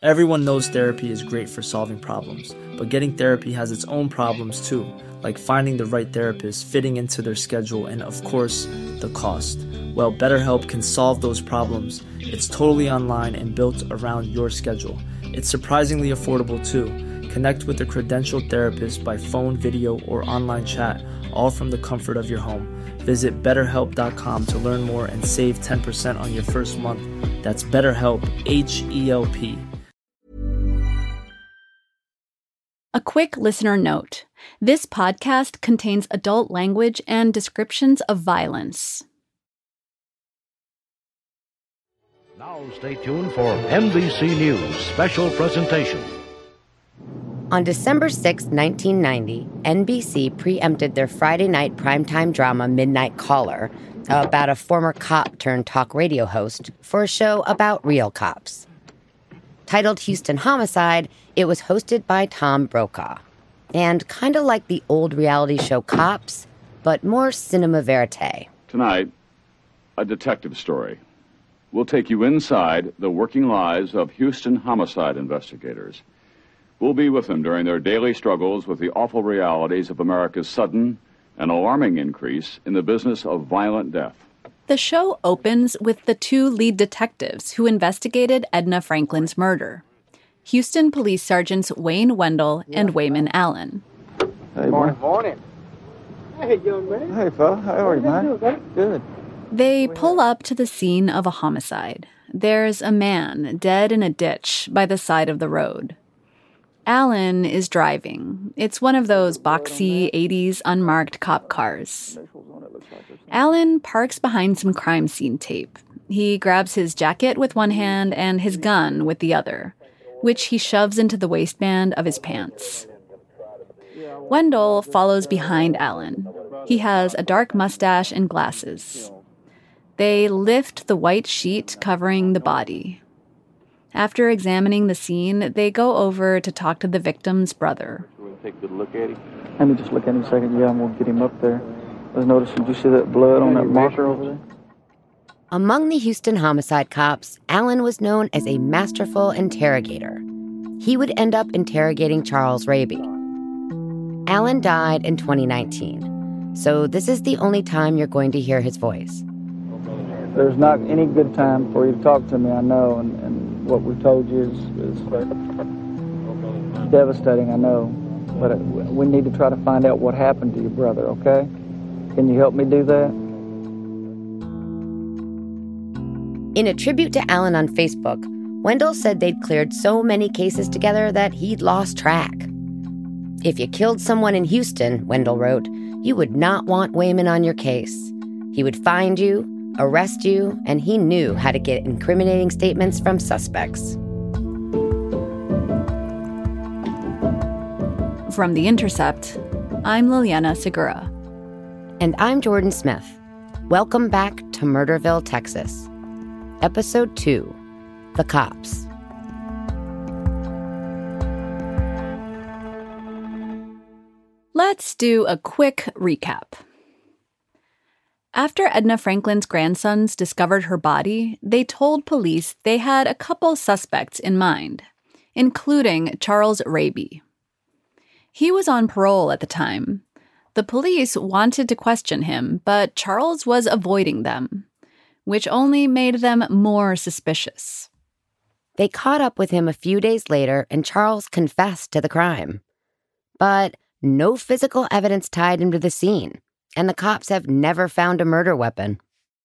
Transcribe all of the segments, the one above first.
Everyone knows therapy is great for solving problems, but getting therapy has its own problems too, like finding the right therapist, fitting into their schedule, and of course, the cost. Well, BetterHelp can solve those problems. It's totally online and built around your schedule. It's surprisingly affordable too. Connect with a credentialed therapist by phone, video, or online chat, all from the comfort of your home. Visit BetterHelp.com to learn more and save 10% on your first month. That's BetterHelp, H-E-L-P. A quick listener note. This podcast contains adult language and descriptions of violence. Now stay tuned for NBC News special presentation. On December 6, 1990, NBC preempted their Friday night primetime drama Midnight Caller about a former cop turned talk radio host for a show about real cops. Titled Houston Homicide, it was hosted by Tom Brokaw. And kind of like the old reality show Cops, but more cinema verite. Tonight, a detective story. We'll take you inside the working lives of Houston homicide investigators. We'll be with them during their daily struggles with the awful realities of America's sudden and alarming increase in the business of violent death. The show opens with the two lead detectives who investigated Edna Franklin's murder. Houston Police Sergeants Wayne Wendell and Wayman Allen. Hey, morning. Hey, young man. Hey, fella. How are you, man? Good. They pull up to the scene of a homicide. There's a man dead in a ditch by the side of the road. Allen is driving. It's one of those boxy 80s unmarked cop cars. Allen parks behind some crime scene tape. He grabs his jacket with one hand and his gun with the other, which he shoves into the waistband of his pants. Wendell follows behind Allen. He has a dark mustache and glasses. They lift the white sheet covering the body. After examining the scene, they go over to talk to the victim's brother. Take a good look at him. Let me just look at him a second. Yeah, I'm going to get him up there. I was noticing, did you see that blood on that marker over there? Among the Houston homicide cops, Allen was known as a masterful interrogator. He would end up interrogating Charles Raby. Allen died in 2019, so this is the only time you're going to hear his voice. There's not any good time for you to talk to me, I know, and what we've told you is devastating, I know. But we need to try to find out what happened to your brother, okay? Can you help me do that? In a tribute to Allen on Facebook, Wendell said they'd cleared so many cases together that he'd lost track. If you killed someone in Houston, Wendell wrote, you would not want Wayman on your case. He would find you, arrest you, and he knew how to get incriminating statements from suspects. From The Intercept, I'm Liliana Segura. And I'm Jordan Smith. Welcome back to Murderville, Texas. Episode 2, The Cops. Let's do a quick recap. After Edna Franklin's grandsons discovered her body, they told police they had a couple suspects in mind, including Charles Raby. He was on parole at the time. The police wanted to question him, but Charles was avoiding them, which only made them more suspicious. They caught up with him a few days later, and Charles confessed to the crime. But no physical evidence tied him to the scene, and the cops have never found a murder weapon.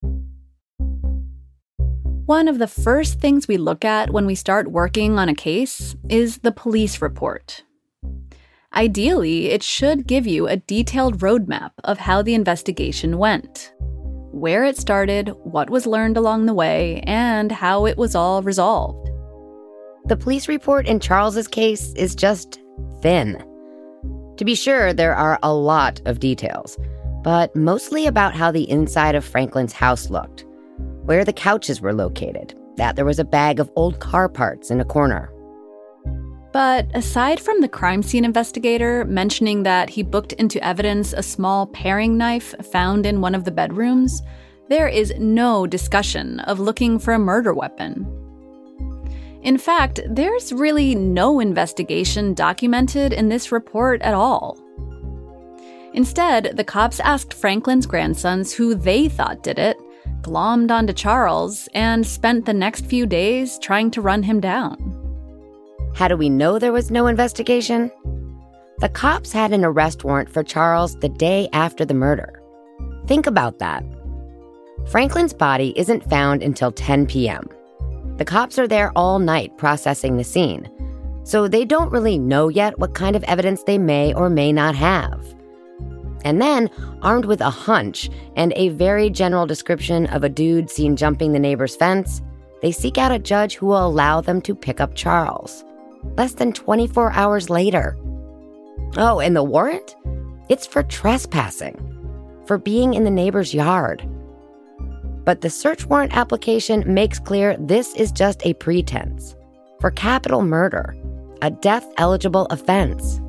One of the first things we look at when we start working on a case is the police report. Ideally, it should give you a detailed roadmap of how the investigation went, where it started, what was learned along the way, and how it was all resolved. The police report in Charles's case is just thin. To be sure, there are a lot of details, but mostly about how the inside of Franklin's house looked, where the couches were located, that there was a bag of old car parts in a corner. But aside from the crime scene investigator mentioning that he booked into evidence a small paring knife found in one of the bedrooms, there is no discussion of looking for a murder weapon. In fact, there's really no investigation documented in this report at all. Instead, the cops asked Franklin's grandsons who they thought did it, glommed onto Charles, and spent the next few days trying to run him down. How do we know there was no investigation? The cops had an arrest warrant for Charles the day after the murder. Think about that. Franklin's body isn't found until 10 p.m. The cops are there all night processing the scene, so they don't really know yet what kind of evidence they may or may not have. And then, armed with a hunch and a very general description of a dude seen jumping the neighbor's fence, they seek out a judge who will allow them to pick up Charles. Less than 24 hours later. Oh, and the warrant? It's for trespassing, for being in the neighbor's yard. But the search warrant application makes clear this is just a pretense for capital murder, a death-eligible offense.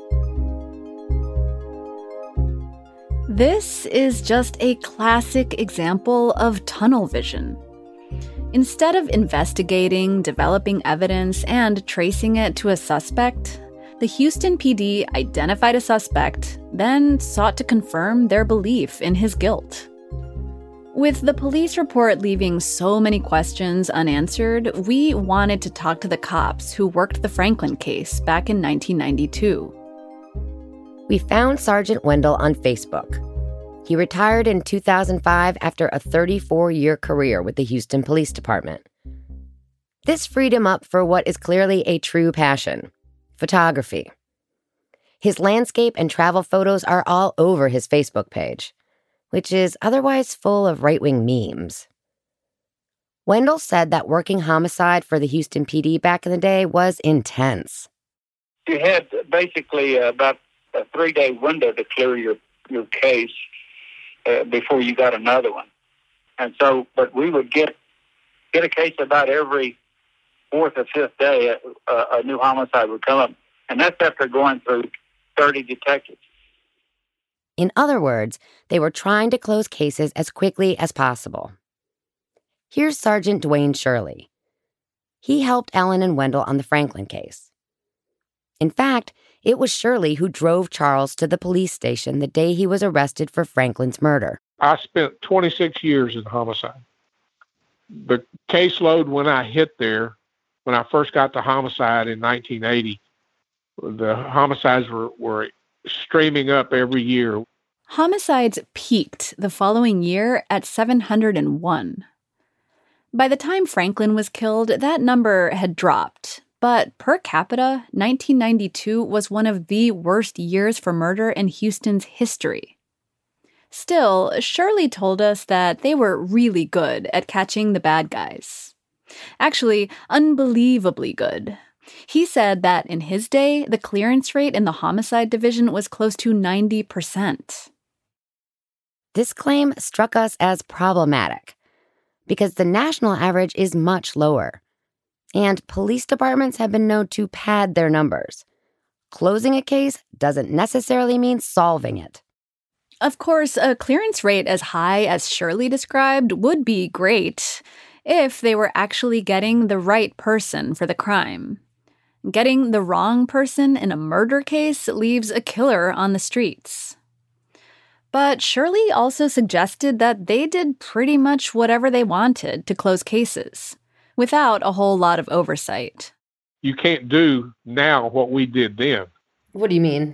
This is just a classic example of tunnel vision. Instead of investigating, developing evidence, and tracing it to a suspect, the Houston PD identified a suspect, then sought to confirm their belief in his guilt. With the police report leaving so many questions unanswered, we wanted to talk to the cops who worked the Franklin case back in 1992. We found Sergeant Wendell on Facebook. He retired in 2005 after a 34-year career with the Houston Police Department. This freed him up for what is clearly a true passion: photography. His landscape and travel photos are all over his Facebook page, which is otherwise full of right-wing memes. Wendell said that working homicide for the Houston PD back in the day was intense. You had basically about a 3-day window to clear your case before you got another one. And so, but we would get a case about every 4th or 5th day, a new homicide would come up. And that's after going through 30 detectives. In other words, they were trying to close cases as quickly as possible. Here's Sergeant Dwayne Shirley. He helped Ellen and Wendell on the Franklin case. In fact, it was Shirley who drove Charles to the police station the day he was arrested for Franklin's murder. I spent 26 years in homicide. The caseload when I hit there, when I first got to homicide in 1980, the homicides were streaming up every year. Homicides peaked the following year at 701. By the time Franklin was killed, that number had dropped. But per capita, 1992 was one of the worst years for murder in Houston's history. Still, Shirley told us that they were really good at catching the bad guys. Actually, unbelievably good. He said that in his day, the clearance rate in the homicide division was close to 90%. This claim struck us as problematic because the national average is much lower. And police departments have been known to pad their numbers. Closing a case doesn't necessarily mean solving it. Of course, a clearance rate as high as Shirley described would be great if they were actually getting the right person for the crime. Getting the wrong person in a murder case leaves a killer on the streets. But Shirley also suggested that they did pretty much whatever they wanted to close cases, without a whole lot of oversight. You can't do now what we did then. What do you mean?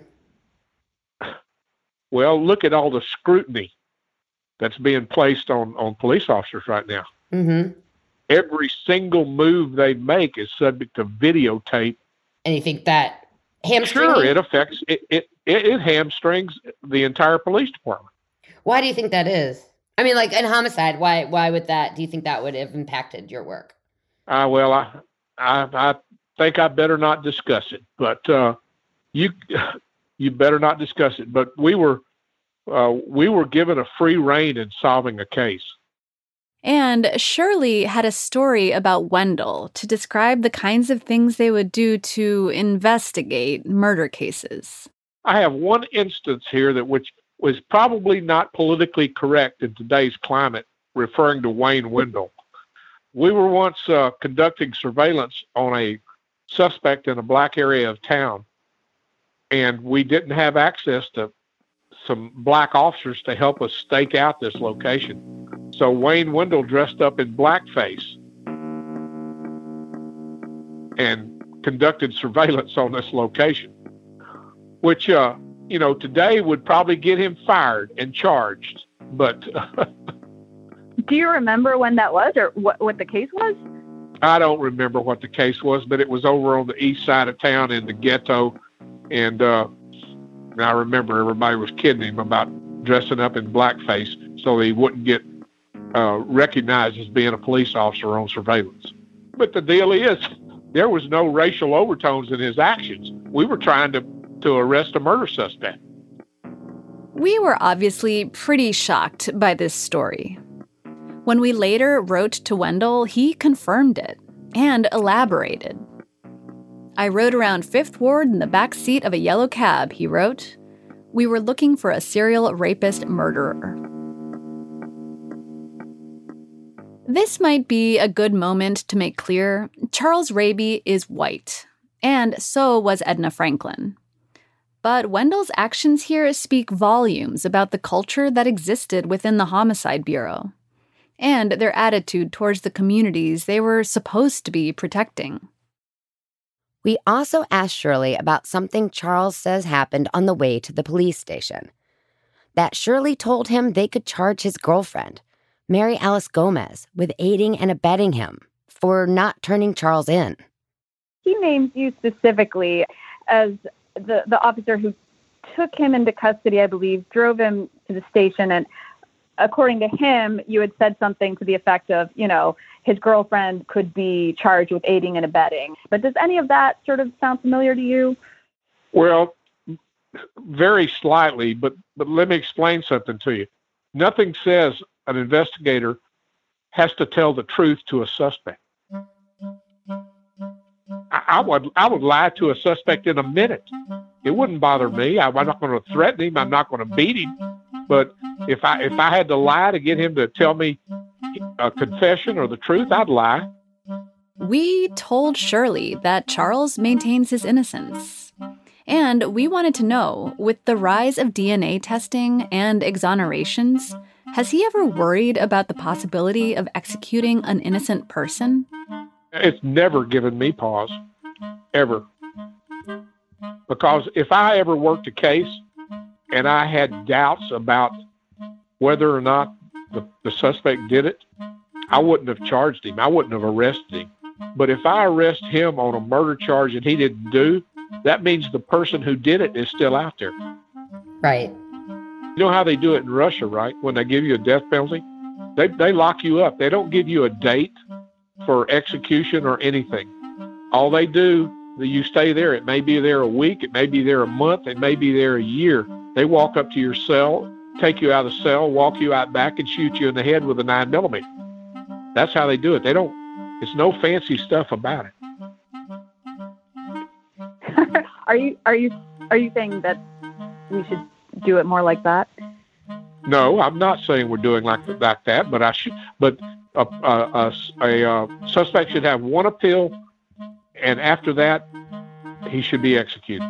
Well, look at all the scrutiny that's being placed on police officers right now. Mm-hmm. Every single move they make is subject to videotape. And you think that hamstrings? Sure, it affects, it hamstrings the entire police department. Why do you think that is? I mean, like in homicide, why would that, do you think that would have impacted your work? Well, I think I better not discuss it, but you better not discuss it. But we were given a free rein in solving a case. And Shirley had a story about Wendell to describe the kinds of things they would do to investigate murder cases. I have one instance here which was probably not politically correct in today's climate, referring to Wayne Wendell. We were once conducting surveillance on a suspect in a black area of town, and we didn't have access to some black officers to help us stake out this location. So Wayne Wendell dressed up in blackface and conducted surveillance on this location, which, today would probably get him fired and charged. But do you remember when that was, or what the case was? I don't remember what the case was, but it was over on the east side of town in the ghetto. And I remember everybody was kidding him about dressing up in blackface so he wouldn't get recognized as being a police officer on surveillance. But the deal is, there was no racial overtones in his actions. We were trying to arrest a murder suspect. We were obviously pretty shocked by this story. When we later wrote to Wendell, he confirmed it and elaborated. I rode around Fifth Ward in the back seat of a yellow cab, he wrote. We were looking for a serial rapist murderer. This might be a good moment to make clear Charles Raby is white, and so was Edna Franklin. But Wendell's actions here speak volumes about the culture that existed within the Homicide Bureau, and their attitude towards the communities they were supposed to be protecting. We also asked Shirley about something Charles says happened on the way to the police station. That Shirley told him they could charge his girlfriend, Mary Alice Gomez, with aiding and abetting him for not turning Charles in. He names you specifically as the officer who took him into custody, I believe, drove him to the station, and according to him, you had said something to the effect of, his girlfriend could be charged with aiding and abetting. But does any of that sort of sound familiar to you? Well, very slightly, but let me explain something to you. Nothing says an investigator has to tell the truth to a suspect. I would lie to a suspect in a minute. It wouldn't bother me. I'm not going to threaten him. I'm not going to beat him. But if I had to lie to get him to tell me a confession or the truth, I'd lie. We told Shirley that Charles maintains his innocence. And we wanted to know, with the rise of DNA testing and exonerations, has he ever worried about the possibility of executing an innocent person? It's never given me pause, ever. Because if I ever worked a case and I had doubts about whether or not the suspect did it, I wouldn't have charged him. I wouldn't have arrested him. But if I arrest him on a murder charge and he didn't do, that means the person who did it is still out there. Right. You know how they do it in Russia, right? When they give you a death penalty, they lock you up. They don't give you a date for execution or anything. All they do, you stay there. It may be there a week. It may be there a month. It may be there a year. They walk up to your cell, take you out of the cell, walk you out back, and shoot you in the head with a 9mm. That's how they do it. It's no fancy stuff about it. Are you saying that we should do it more like that? No, I'm not saying we're doing like that, but I should. But a suspect should have one appeal, and after that, he should be executed.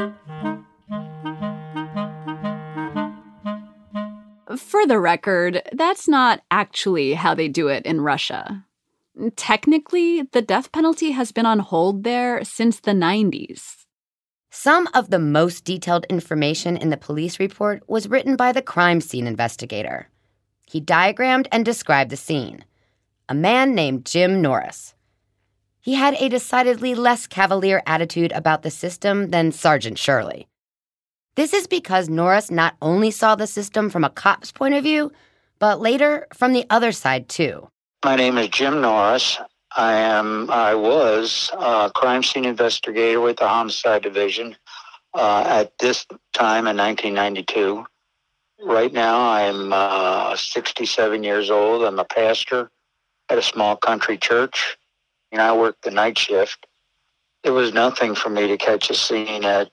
For the record, that's not actually how they do it in Russia. Technically, the death penalty has been on hold there since the 90s. Some of the most detailed information in the police report was written by the crime scene investigator. He diagrammed and described the scene. A man named Jim Norris. He had a decidedly less cavalier attitude about the system than Sergeant Shirley. This is because Norris not only saw the system from a cop's point of view, but later from the other side too. My name is Jim Norris. I was a crime scene investigator with the Homicide Division at this time in 1992. Right now, I'm 67 years old. I'm a pastor at a small country church, and I work the night shift. It was nothing for me to catch a scene at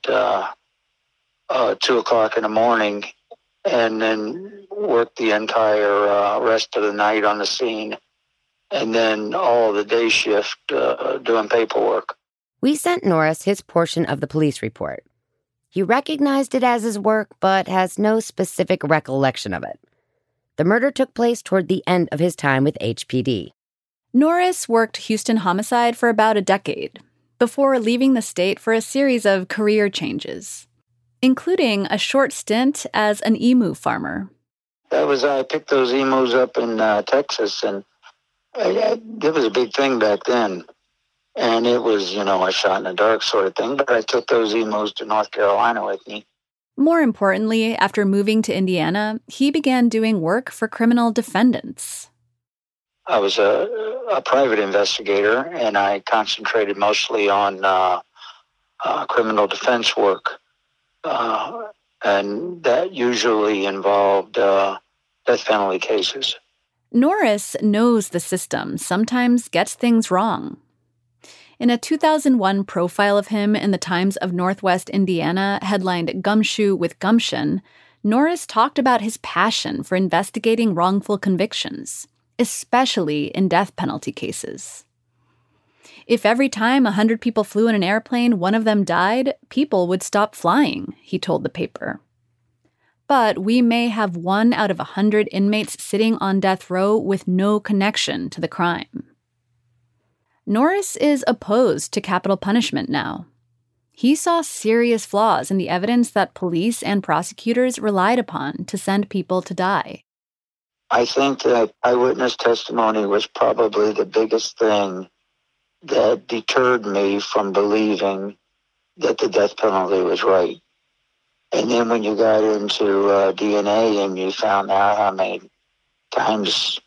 2 o'clock in the morning and then work the entire rest of the night on the scene and then all the day shift doing paperwork. We sent Norris his portion of the police report. He recognized it as his work, but has no specific recollection of it. The murder took place toward the end of his time with HPD. Norris worked Houston Homicide for about a decade, before leaving the state for a series of career changes, including a short stint as an emu farmer. I picked those emus up in Texas, and it was a big thing back then. And it was, a shot in the dark sort of thing, but I took those emus to North Carolina with me. More importantly, after moving to Indiana, he began doing work for criminal defendants. I was a private investigator, and I concentrated mostly on criminal defense work. And that usually involved death penalty cases. Norris knows the system sometimes gets things wrong. In a 2001 profile of him in the Times of Northwest Indiana headlined "Gumshoe with Gumption," Norris talked about his passion for investigating wrongful convictions, especially in death penalty cases. If every time 100 people flew in an airplane, one of them died, people would stop flying, he told the paper. But we may have 1 out of 100 inmates sitting on death row with no connection to the crime. Norris is opposed to capital punishment now. He saw serious flaws in the evidence that police and prosecutors relied upon to send people to die. I think that eyewitness testimony was probably the biggest thing that deterred me from believing that the death penalty was right. And then when you got into DNA and you found out how many times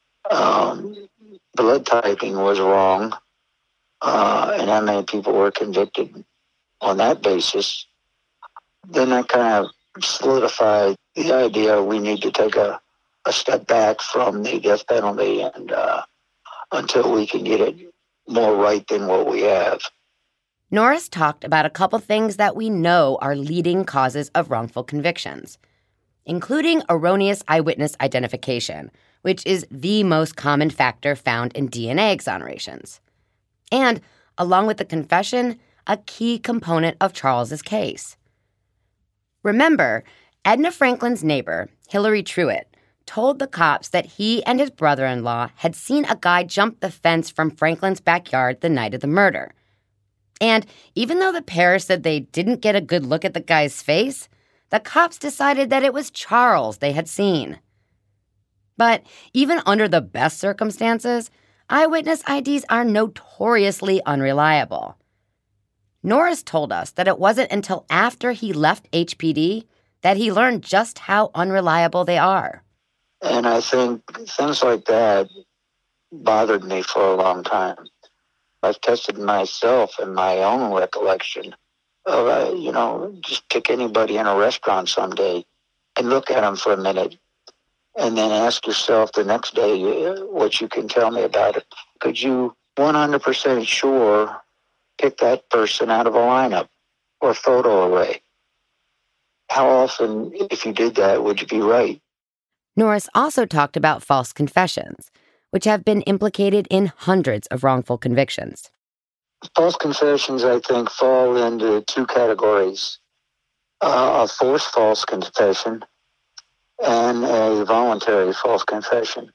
blood typing was wrong, and how many people were convicted on that basis, then that kind of solidified the idea we need to take a step back from the death penalty and until we can get it more right than what we have. Norris talked about a couple things that we know are leading causes of wrongful convictions, including erroneous eyewitness identification, which is the most common factor found in DNA exonerations. And, along with the confession, a key component of Charles's case. Remember, Edna Franklin's neighbor, Hillary Truitt, told the cops that he and his brother-in-law had seen a guy jump the fence from Franklin's backyard the night of the murder. And even though the pair said they didn't get a good look at the guy's face, the cops decided that it was Charles they had seen. But even under the best circumstances, eyewitness IDs are notoriously unreliable. Norris told us that it wasn't until after he left HPD that he learned just how unreliable they are. And I think things like that bothered me for a long time. I've tested myself in my own recollection of, just pick anybody in a restaurant someday and look at them for a minute and then ask yourself the next day what you can tell me about it. Could you 100% sure pick that person out of a lineup or photo array? How often, if you did that, would you be right? Norris also talked about false confessions, which have been implicated in hundreds of wrongful convictions. False confessions, I think, fall into two categories. A forced false confession and a voluntary false confession.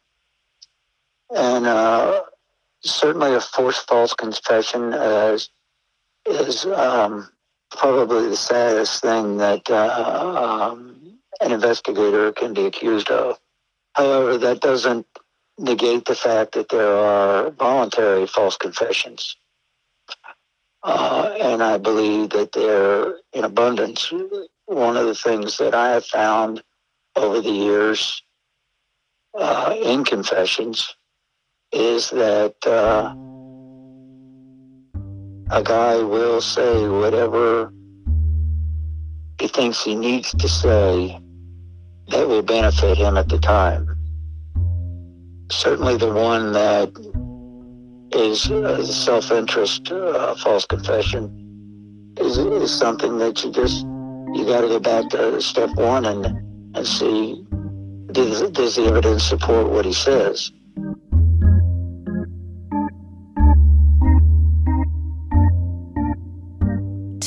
And certainly a forced false confession is probably the saddest thing that an investigator can be accused of. However, that doesn't negate the fact that there are voluntary false confessions. And I believe that they're in abundance. One of the things that I have found over the years in confessions is that a guy will say whatever he thinks he needs to say that will benefit him at the time. Certainly the one that is a self-interest false confession is something that you got to go back to step one and see, does the evidence support what he says?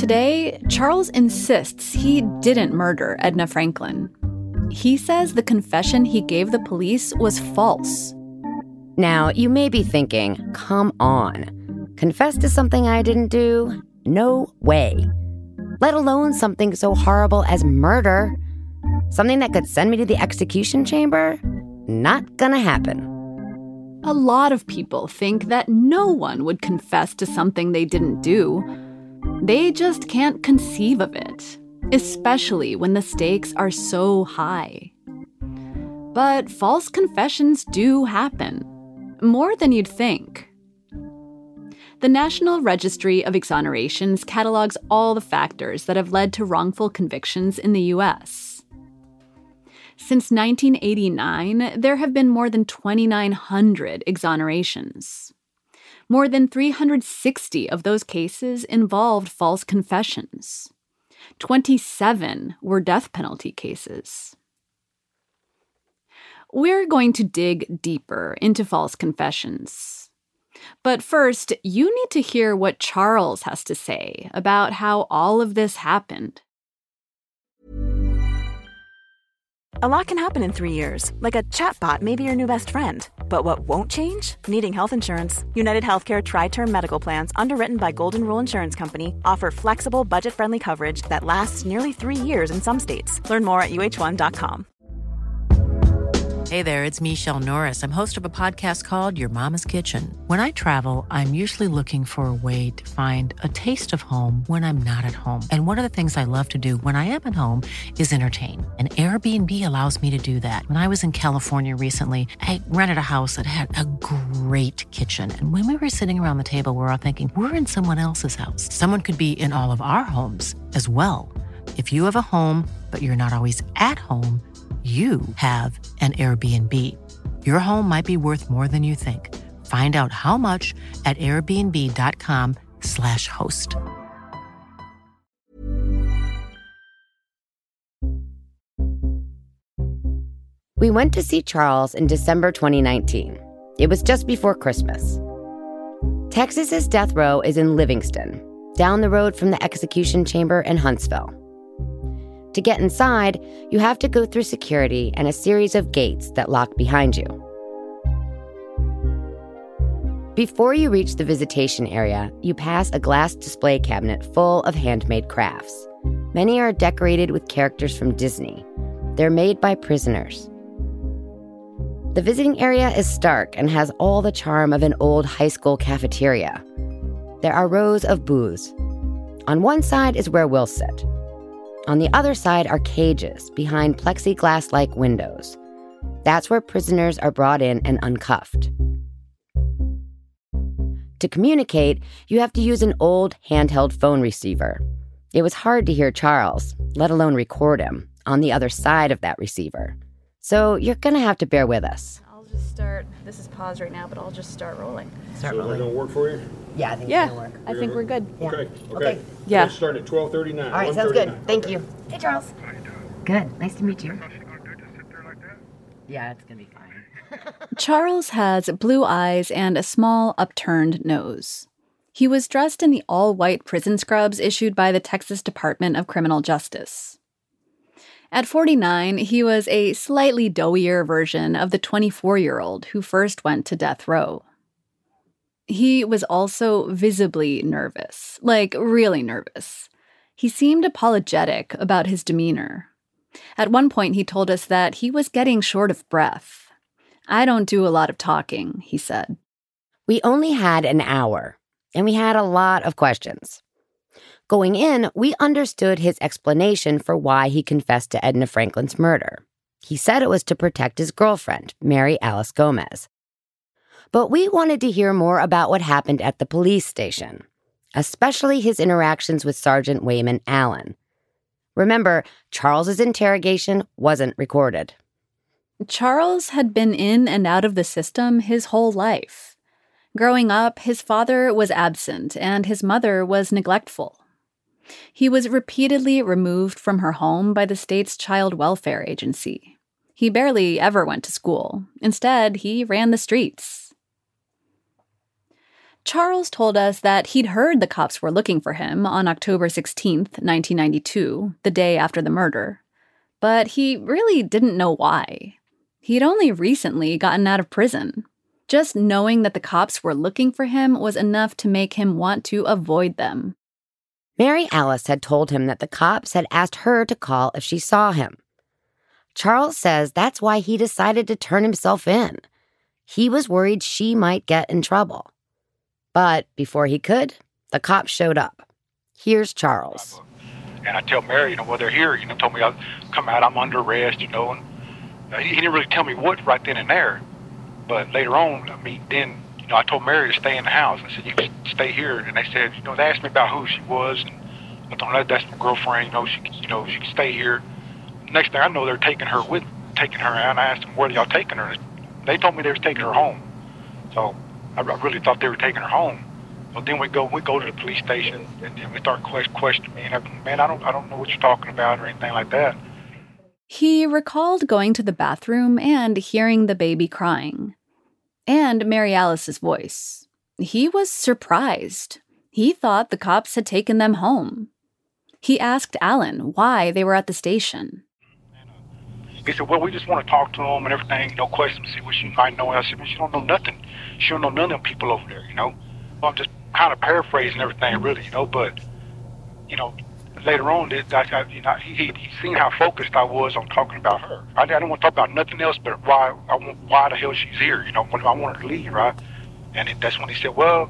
Today, Charles insists he didn't murder Edna Franklin. He says the confession he gave the police was false. Now, you may be thinking, come on. Confess to something I didn't do? No way. Let alone something so horrible as murder. Something that could send me to the execution chamber? Not gonna happen. A lot of people think that no one would confess to something they didn't do. They just can't conceive of it, especially when the stakes are so high. But false confessions do happen, more than you'd think. The National Registry of Exonerations catalogs all the factors that have led to wrongful convictions in the U.S. Since 1989, there have been more than 2,900 exonerations. More than 360 of those cases involved false confessions. 27 were death penalty cases. We're going to dig deeper into false confessions. But first, you need to hear what Charles has to say about how all of this happened. A lot can happen in 3 years, like a chatbot may be your new best friend. But what won't change? Needing health insurance. United Healthcare Tri-Term Medical Plans, underwritten by Golden Rule Insurance Company, offer flexible, budget-friendly coverage that lasts nearly 3 years in some states. Learn more at uh1.com. Hey there, it's Michelle Norris. I'm host of a podcast called Your Mama's Kitchen. When I travel, I'm usually looking for a way to find a taste of home when I'm not at home. And one of the things I love to do when I am at home is entertain. And Airbnb allows me to do that. When I was in California recently, I rented a house that had a great kitchen. And when we were sitting around the table, we were all thinking, we're in someone else's house. Someone could be in all of our homes as well. If you have a home, but you're not always at home, you have an Airbnb. Your home might be worth more than you think. Find out how much at airbnb.com/host. We went to see Charles in December 2019. It was just before Christmas. Texas's death row is in Livingston, down the road from the execution chamber in Huntsville. To get inside, you have to go through security and a series of gates that lock behind you. Before you reach the visitation area, you pass a glass display cabinet full of handmade crafts. Many are decorated with characters from Disney. They're made by prisoners. The visiting area is stark and has all the charm of an old high school cafeteria. There are rows of booths. On one side is where we'll sit. On the other side are cages behind plexiglass-like windows. That's where prisoners are brought in and uncuffed. To communicate, you have to use an old handheld phone receiver. It was hard to hear Charles, let alone record him, on the other side of that receiver. So you're going to have to bear with us. I'll just start. This is paused right now, but I'll just start rolling. Start rolling. Is that going to work for you? Yeah, I think it's going to work. I think we're good. Yeah. Okay. Yeah. Let's start at 12:39. All right, sounds good. Thank you. Hey, Charles. Good. Nice to meet you. Yeah, it's going to be fine. Charles has blue eyes and a small, upturned nose. He was dressed in the all-white prison scrubs issued by the Texas Department of Criminal Justice. At 49, he was a slightly doughier version of the 24-year-old who first went to death row. He was also visibly nervous, like really nervous. He seemed apologetic about his demeanor. At one point, he told us that he was getting short of breath. "I don't do a lot of talking," he said. We only had an hour, and we had a lot of questions. Going in, we understood his explanation for why he confessed to Edna Franklin's murder. He said it was to protect his girlfriend, Mary Alice Gomez. But we wanted to hear more about what happened at the police station, especially his interactions with Sergeant Wayman Allen. Remember, Charles's interrogation wasn't recorded. Charles had been in and out of the system his whole life. Growing up, his father was absent and his mother was neglectful. He was repeatedly removed from her home by the state's child welfare agency. He barely ever went to school. Instead, he ran the streets. Charles told us that he'd heard the cops were looking for him on October 16th, 1992, the day after the murder. But he really didn't know why. He'd only recently gotten out of prison. Just knowing that the cops were looking for him was enough to make him want to avoid them. Mary Alice had told him that the cops had asked her to call if she saw him. Charles says that's why he decided to turn himself in. He was worried she might get in trouble. But before he could, the cops showed up. Here's Charles. And I tell Mary, well, they're here. Told me I'll come out, I'm under arrest, and he didn't really tell me what right then and there. But later on, then, I told Mary to stay in the house. I said, you can stay here. And they said, they asked me about who she was. And I told them, that's my girlfriend, she can stay here. Next thing I know, they're taking her out. And I asked them, where are y'all taking her? They told me they was taking her home. So I really thought they were taking her home. Well, then we go to the police station, and then we start questioning me. And man, I don't know what you're talking about or anything like that. He recalled going to the bathroom and hearing the baby crying. And Mary Alice's voice. He was surprised. He thought the cops had taken them home. He asked Alan why they were at the station. He said, well, we just want to talk to them and everything, questions, see what she might know. And I said, man, she don't know nothing. She don't know none of them people over there, Well, I'm just kind of paraphrasing everything, really, but, later on, he seen how focused I was on talking about her. I didn't want to talk about nothing else but why the hell she's here, when I wanted to leave, right? And that's when he said, well,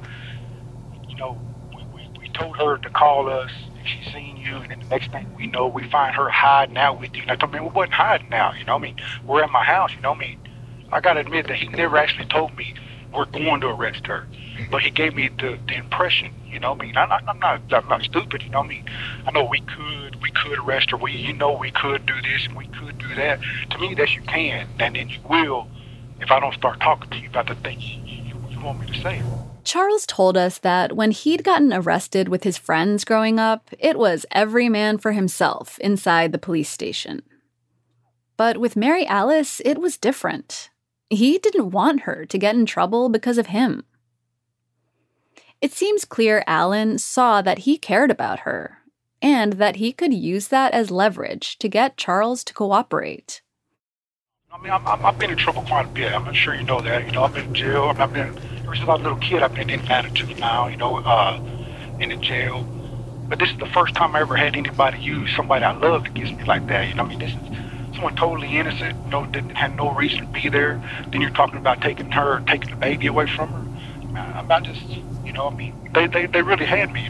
we told her to call us if she's seen you, and then the next thing we know, we find her hiding out with you. And I told him, we wasn't hiding out, we're at my house, I got to admit that he never actually told me we're going to arrest her. But he gave me the impression, I'm not stupid, I know we could arrest her. We could do this and we could do that. To me, that you can, and then you will, if I don't start talking to you about the things you want me to say. Charles told us that when he'd gotten arrested with his friends growing up, it was every man for himself inside the police station. But with Mary Alice, it was different. He didn't want her to get in trouble because of him. It seems clear Alan saw that he cared about her, and that he could use that as leverage to get Charles to cooperate. I've been in trouble quite a bit. I'm sure you know that. I've been in jail. Ever since I was a little kid, I've been in attitude now, in the jail. But this is the first time I ever had anybody use somebody I loved against me like that. This is someone totally innocent, didn't have no reason to be there. Then you're talking about taking the baby away from her. I just, they really had me,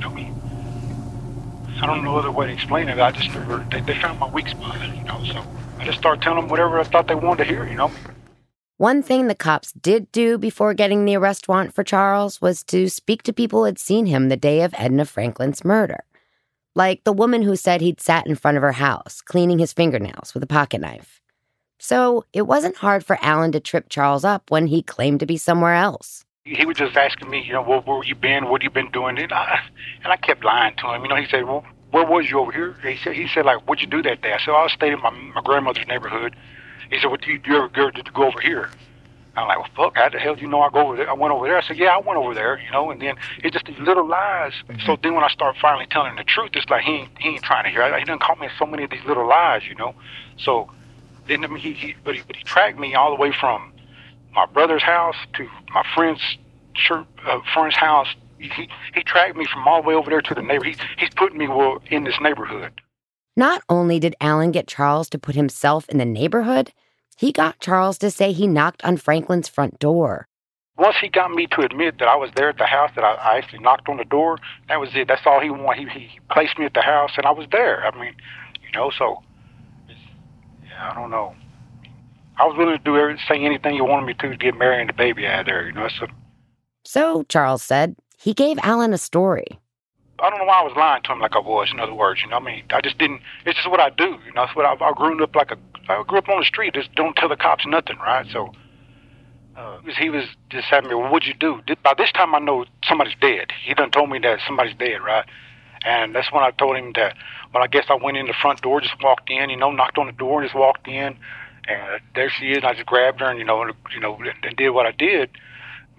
I don't know no other way to explain it. I just they found my weak spot, so I just started telling them whatever I thought they wanted to hear, One thing the cops did do before getting the arrest warrant for Charles was to speak to people who had seen him the day of Edna Franklin's murder. Like the woman who said he'd sat in front of her house, cleaning his fingernails with a pocket knife. So it wasn't hard for Alan to trip Charles up when he claimed to be somewhere else. He was just asking me, where you been? What you been doing? And I kept lying to him. He said, well, where was you over here? He said, like, what'd you do that day? I said, I stayed in my grandmother's neighborhood. He said, well, did you ever go over here? I'm like, well, fuck, how the hell do you know I go over there? I went over there. I said, yeah, I went over there, and then it's just these little lies. Mm-hmm. So then when I start finally telling him the truth, it's like he ain't trying to hear. He done caught me in so many of these little lies, So then he tracked me all the way from my brother's house to my friend's house. He tracked me from all the way over there to the neighborhood. He's putting me in this neighborhood. Not only did Alan get Charles to put himself in the neighborhood, he got Charles to say he knocked on Franklin's front door. Once he got me to admit that I was there at the house, that I actually knocked on the door, that was it. That's all he wanted. He placed me at the house, and I was there. So, I don't know. I was willing to say anything you wanted me to get Mary and the baby out of there, So, Charles said, he gave Alan a story. I don't know why I was lying to him like I was, in other words, I just didn't, it's just what I do, it's what I grew up I grew up on the street, just don't tell the cops nothing, right? So, he was just having me, well, what'd you do? By this time I know somebody's dead. He done told me that somebody's dead, right? And that's when I told him that, well, I guess I went in the front door, just walked in, knocked on the door, just walked in, and there she is, and I just grabbed her and, and did what I did. But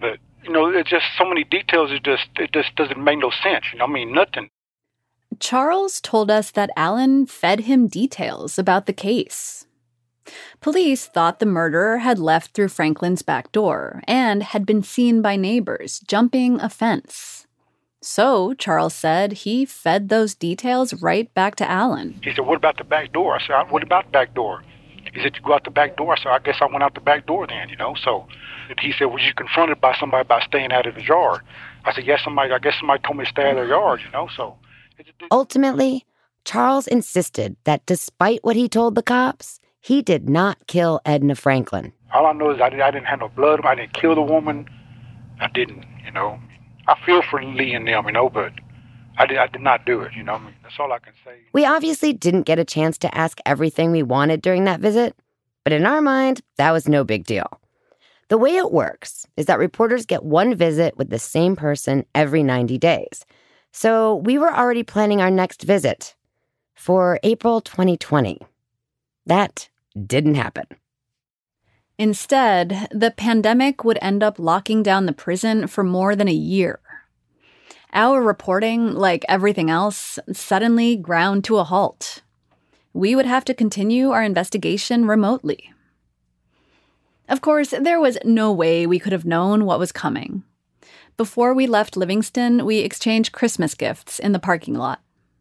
it's just so many details. It just doesn't make no sense. I mean, nothing. Charles told us that Alan fed him details about the case. Police thought the murderer had left through Franklin's back door and had been seen by neighbors jumping a fence. So, Charles said he fed those details right back to Alan. He said, "What about the back door?" I said, "What about the back door?" He said, "You go out the back door." I said, "I guess I went out the back door then, So he said, "Was you confronted by somebody about staying out of the yard?" I said, "Yes, I guess somebody told me to stay out of their yard, So ultimately, Charles insisted that despite what he told the cops, he did not kill Edna Franklin. All I know is I didn't have no blood. I didn't kill the woman. I didn't, I feel for Lee and them, but I did not do it, That's all I can say. We obviously didn't get a chance to ask everything we wanted during that visit, but in our mind, that was no big deal. The way it works is that reporters get one visit with the same person every 90 days. So we were already planning our next visit for April 2020. That didn't happen. Instead, the pandemic would end up locking down the prison for more than a year. Our reporting, like everything else, suddenly ground to a halt. We would have to continue our investigation remotely. Of course, there was no way we could have known what was coming. Before we left Livingston, we exchanged Christmas gifts in the parking lot.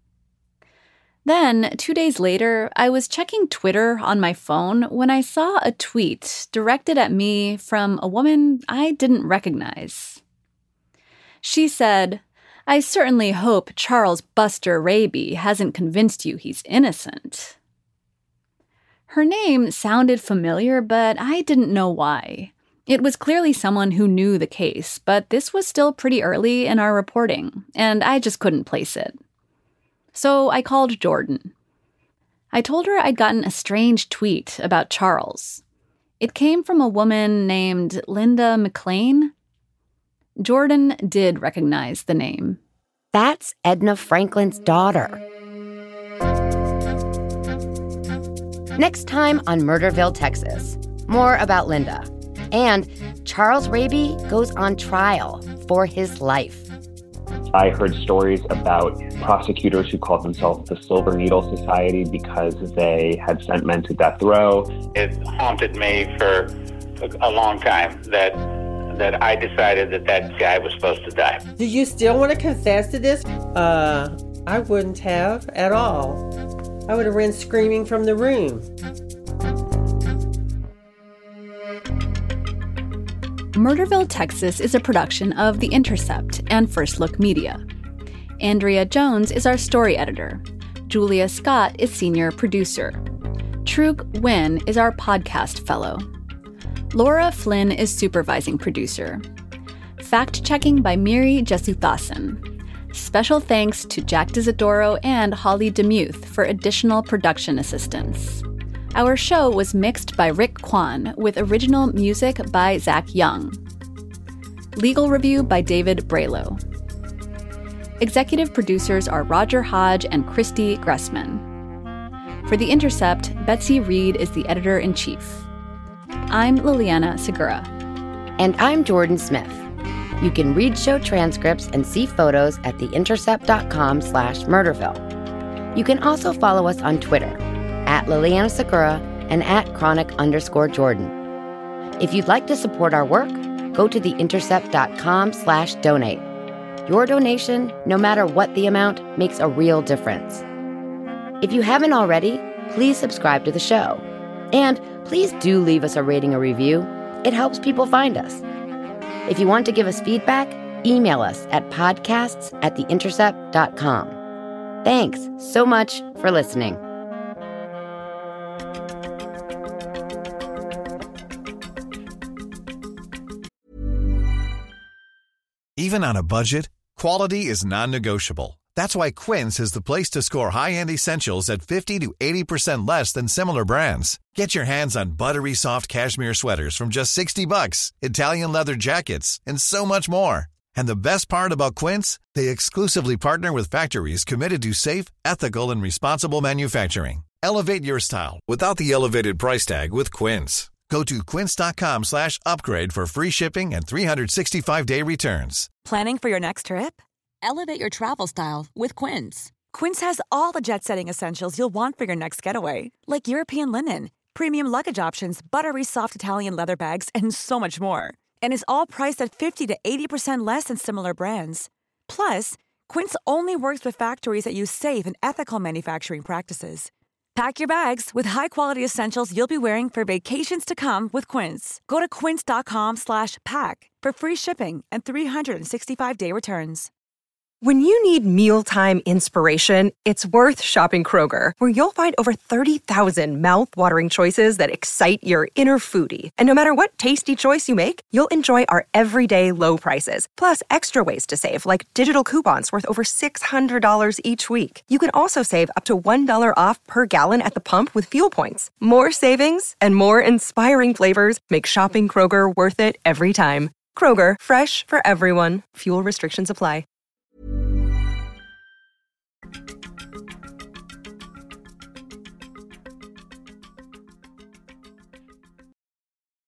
Then, 2 days later, I was checking Twitter on my phone when I saw a tweet directed at me from a woman I didn't recognize. She said, "I certainly hope Charles Buster Raby hasn't convinced you he's innocent." Her name sounded familiar, but I didn't know why. It was clearly someone who knew the case, but this was still pretty early in our reporting, and I just couldn't place it. So I called Jordan. I told her I'd gotten a strange tweet about Charles. It came from a woman named Linda McLean. Jordan did recognize the name. That's Edna Franklin's daughter. Next time on Murderville, Texas, more about Linda. And Charles Raby goes on trial for his life. I heard stories about prosecutors who called themselves the Silver Needle Society because they had sent men to death row. It haunted me for a long time that I decided that guy was supposed to die. Do you still want to confess to this? I wouldn't have at all. I would have ran screaming from the room. Murderville, Texas is a production of The Intercept and First Look Media. Andrea Jones is our story editor. Julia Scott is senior producer. Trug Nguyen is our podcast fellow. Laura Flynn is supervising producer. Fact-checking by Miri Jesuthasan. Special thanks to Jack Dizadoro and Holly DeMuth for additional production assistance. Our show was mixed by Rick Kwan with original music by Zach Young. Legal review by David Braylow. Executive producers are Roger Hodge and Christy Gressman. For The Intercept, Betsy Reed is the editor-in-chief. I'm Liliana Segura. And I'm Jordan Smith. You can read show transcripts and see photos at theintercept.com/Murderville. You can also follow us on Twitter, at Liliana Segura and at Chronic_Jordan. If you'd like to support our work, go to theintercept.com/donate. Your donation, no matter what the amount, makes a real difference. If you haven't already, please subscribe to the show. And please do leave us a rating or review. It helps people find us. If you want to give us feedback, email us at podcasts@theintercept.com. Thanks so much for listening. Even on a budget, quality is non-negotiable. That's why Quince is the place to score high-end essentials at 50 to 80% less than similar brands. Get your hands on buttery soft cashmere sweaters from just $60, Italian leather jackets, and so much more. And the best part about Quince, they exclusively partner with factories committed to safe, ethical, and responsible manufacturing. Elevate your style without the elevated price tag with Quince. Go to quince.com/upgrade for free shipping and 365-day returns. Planning for your next trip? Elevate your travel style with Quince. Quince has all the jet-setting essentials you'll want for your next getaway, like European linen, premium luggage options, buttery soft Italian leather bags, and so much more. And is all priced at 50 to 80% less than similar brands. Plus, Quince only works with factories that use safe and ethical manufacturing practices. Pack your bags with high-quality essentials you'll be wearing for vacations to come with Quince. Go to quince.com/pack for free shipping and 365-day returns. When you need mealtime inspiration, it's worth shopping Kroger, where you'll find over 30,000 mouth-watering choices that excite your inner foodie. And no matter what tasty choice you make, you'll enjoy our everyday low prices, plus extra ways to save, like digital coupons worth over $600 each week. You can also save up to $1 off per gallon at the pump with fuel points. More savings and more inspiring flavors make shopping Kroger worth it every time. Kroger, fresh for everyone. Fuel restrictions apply.